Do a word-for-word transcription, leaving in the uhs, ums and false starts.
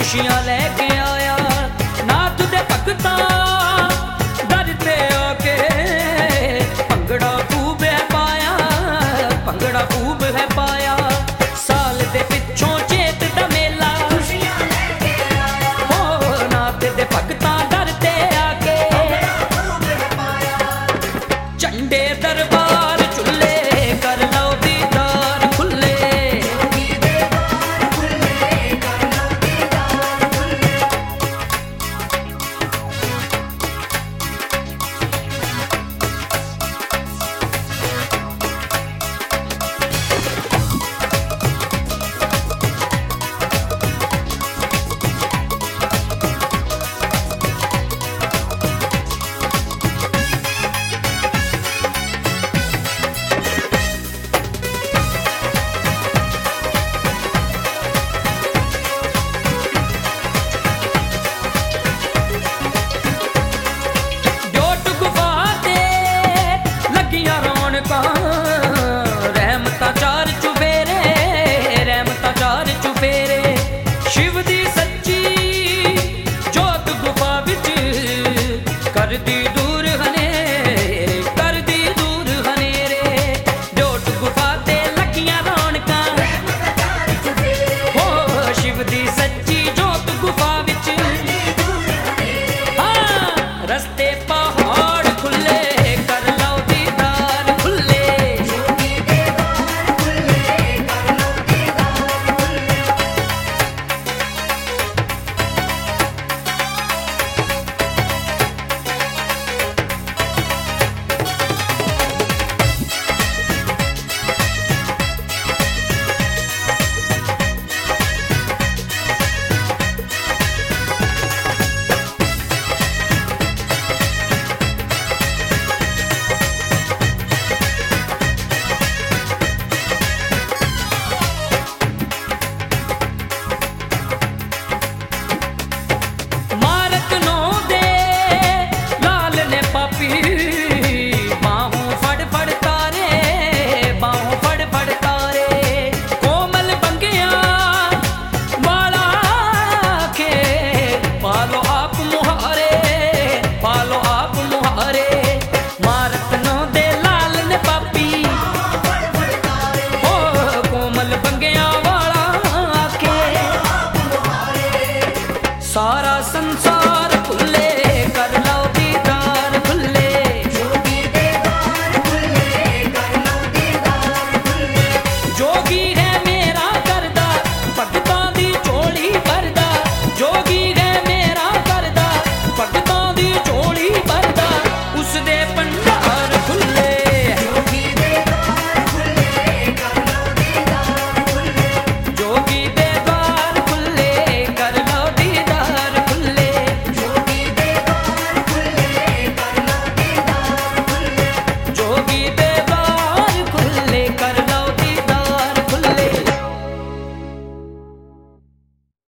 खुशियां लेके आया नाथ दे भगतां दर ते आके भंगड़ा खूब है पाया, भंगड़ा खूब है पाया। साल दे पिछों चेत दा मेला खुशियां लेके आया ओ नाथ दे भगतां दर ते आके खूब है पाया। झंडे दरबार चुल्ले कर लो दीदार खुले, रहमता चार चुफेरे, रहमता चार चुफेरे। शिव दी सच्ची जोत गुफा विच कर दी दूर हनेरे, कर दी दूर हनेरे। जोत गुफा ते लगियां रौनकां हो शिव दी सच्ची जोत गुफा विच। हाँ रस्ते पहाड़ खुले कर लो दीदार खुले, सारा संसार